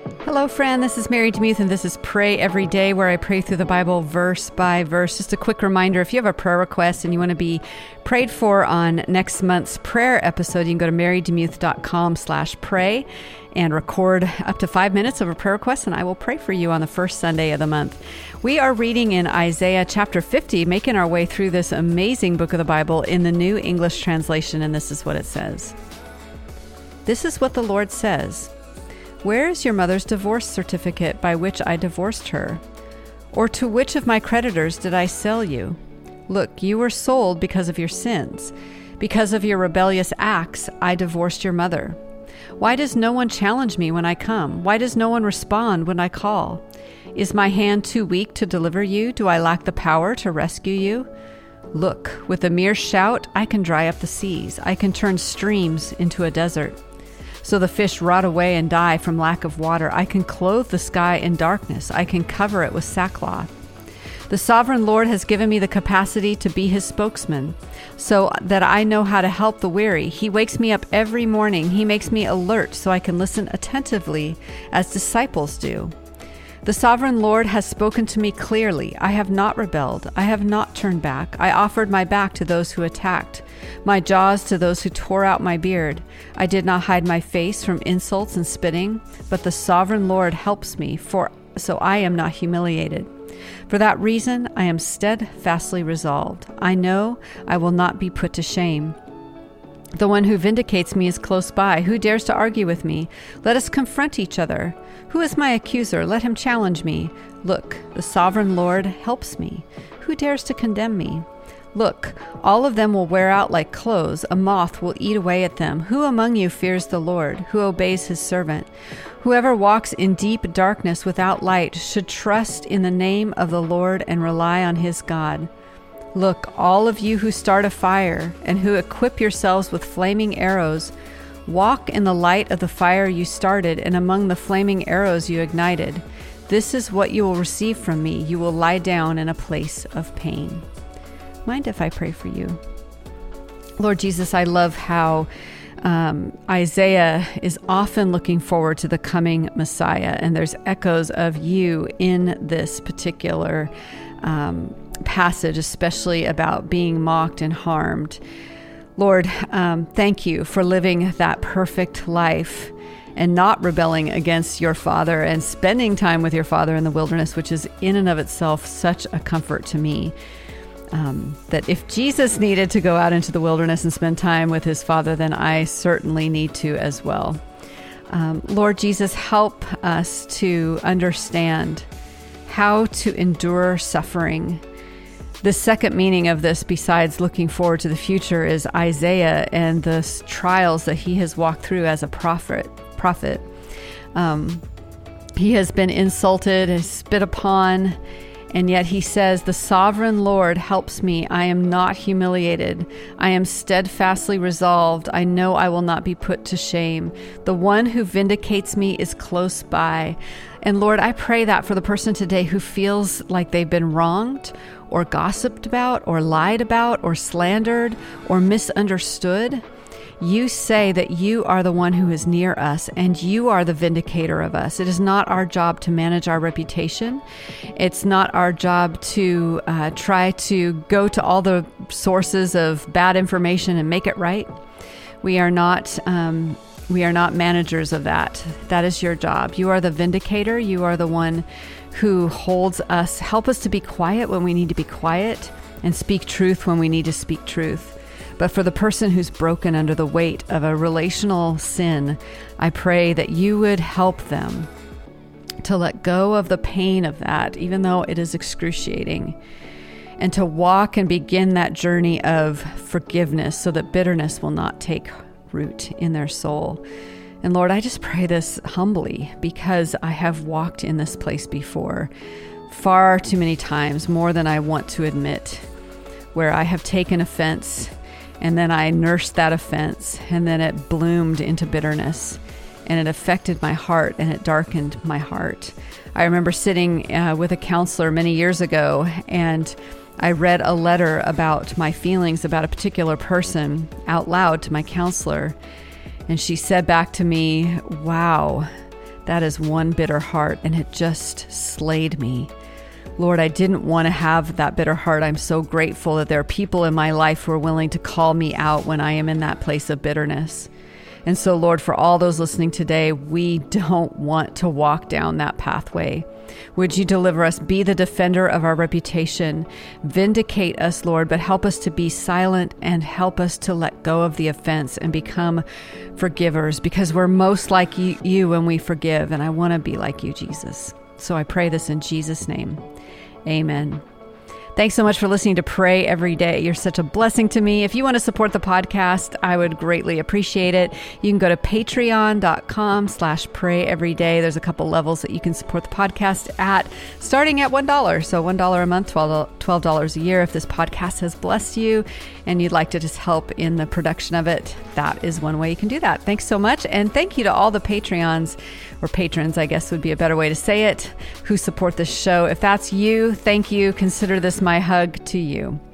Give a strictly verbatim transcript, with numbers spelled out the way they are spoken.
Hello, friend. This is Mary Demuth, and this is Pray Every Day, where I pray through the Bible verse by verse. Just a quick reminder, if you have a prayer request and you want to be prayed for on next month's prayer episode, you can go to marydemuth.com slash pray and record up to five minutes of a prayer request, and I will pray for you on the first Sunday of the month. We are reading in Isaiah chapter fifty, making our way through this amazing book of the Bible in the New English Translation, and this is what it says. This is what the Lord says. Where is your mother's divorce certificate by which I divorced her? Or to which of my creditors did I sell you? Look, you were sold because of your sins. Because of your rebellious acts, I divorced your mother. Why does no one challenge me when I come? Why does no one respond when I call? Is my hand too weak to deliver you? Do I lack the power to rescue you? Look, with a mere shout, I can dry up the seas. I can turn streams into a desert. So the fish rot away and die from lack of water. I can clothe the sky in darkness. I can cover it with sackcloth. The sovereign Lord has given me the capacity to be his spokesman, so that I know how to help the weary. He wakes me up every morning. He makes me alert so I can listen attentively as disciples do. The sovereign Lord has spoken to me clearly. I have not rebelled. I have not turned back. I offered my back to those who attacked, my jaws to those who tore out my beard. I did not hide my face from insults and spitting, but the sovereign Lord helps me, for so I am not humiliated. For that reason, I am steadfastly resolved. I know I will not be put to shame. The one who vindicates me is close by. Who dares to argue with me? Let us confront each other. Who is my accuser? Let him challenge me. Look, the sovereign Lord helps me. Who dares to condemn me? Look, all of them will wear out like clothes. A moth will eat away at them. Who among you fears the Lord? Who obeys his servant? Whoever walks in deep darkness without light should trust in the name of the Lord and rely on his God. Look, all of you who start a fire and who equip yourselves with flaming arrows, walk in the light of the fire you started and among the flaming arrows you ignited. This is what you will receive from me. You will lie down in a place of pain. Mind if I pray for you? Lord Jesus, I love how um, Isaiah is often looking forward to the coming Messiah, and there's echoes of you in this particular um, passage, especially about being mocked and harmed. Lord, um, thank you for living that perfect life and not rebelling against your Father and spending time with your Father in the wilderness, which is in and of itself such a comfort to me. Um, that if Jesus needed to go out into the wilderness and spend time with his Father, then I certainly need to as well. Um, Lord Jesus, help us to understand how to endure suffering. The second meaning of this, besides looking forward to the future, is Isaiah and the trials that he has walked through as a prophet. Prophet, um, he has been insulted and spit upon, and yet he says, "The sovereign Lord helps me. I am not humiliated. I am steadfastly resolved. I know I will not be put to shame. The one who vindicates me is close by." And Lord, I pray that for the person today who feels like they've been wronged or gossiped about or lied about or slandered or misunderstood. You say that you are the one who is near us and you are the vindicator of us. It is not our job to manage our reputation. It's not our job to uh, try to go to all the sources of bad information and make it right. We are not um, we are not managers of that. That is your job. You are the vindicator. You are the one who holds us. Help us to be quiet when we need to be quiet and speak truth when we need to speak truth. But for the person who's broken under the weight of a relational sin, I pray that you would help them to let go of the pain of that, even though it is excruciating, and to walk and begin that journey of forgiveness so that bitterness will not take root in their soul. And Lord, I just pray this humbly because I have walked in this place before, far too many times, more than I want to admit, where I have taken offense and then I nursed that offense, and then it bloomed into bitterness, and it affected my heart, and it darkened my heart. I remember sitting uh, with a counselor many years ago, and I read a letter about my feelings about a particular person out loud to my counselor, and she said back to me, "Wow, That is one bitter heart, and it just slayed me. Lord, I didn't want to have that bitter heart. I'm so grateful that there are people in my life who are willing to call me out when I am in that place of bitterness. And so, Lord, for all those listening today, we don't want to walk down that pathway. Would you deliver us, be the defender of our reputation, vindicate us, Lord, but help us to be silent and help us to let go of the offense and become forgivers, because we're most like you, you when we forgive. And I want to be like you, Jesus. So I pray this in Jesus' name. Amen. Thanks so much for listening to Pray Every Day. You're such a blessing to me. If you want to support the podcast, I would greatly appreciate it. You can go to patreon.com slash pray every day. There's a couple levels that you can support the podcast at, starting at one dollar. So one dollar a month, twelve dollars a year. If this podcast has blessed you and you'd like to just help in the production of it, that is one way you can do that. Thanks so much. And thank you to all the Patreons, or patrons, I guess would be a better way to say it, who support this show. If that's you, thank you. Consider this my hug to you.